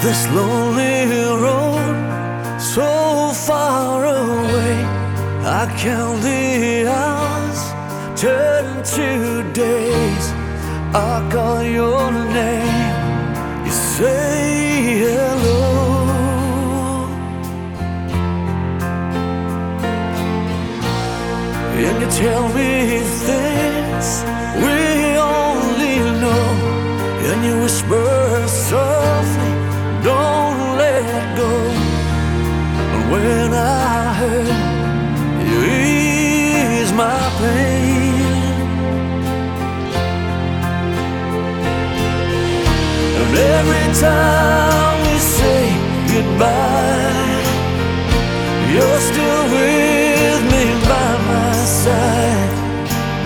this lonely road so far away. I count the hours, turn to days. I call your name, you say hello, and you tell me things we only know, and you whisper softly, don't let go. And when I hurt, you ease my pain. And every time we say goodbye, you're still